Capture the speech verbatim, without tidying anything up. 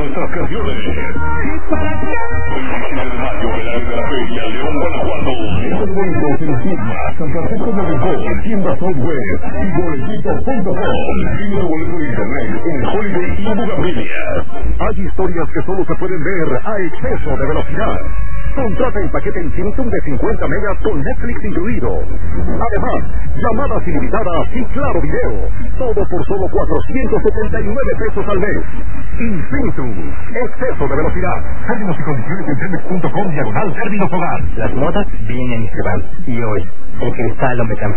nuestras canciones. El radio de la, de la Feria León, Guanajuato. Encuentros en Sigma, San Francisco de Rincón, Tienda Software y boletito punto com. Pide tu boleto de internet en Holiday y Bugambilias. Hay historias que solo se pueden ver a exceso de velocidad. Contrata el paquete Infinitum de cincuenta megas con Netflix incluido. Además, llamadas ilimitadas y claro video. Todo por solo cuatrocientos setenta y nueve pesos al mes. Infinitum, exceso de velocidad. Términos y condiciones en telmex punto com diagonal términos hogar. Las modas vienen y se van. Y hoy, el cristal lo me cambió.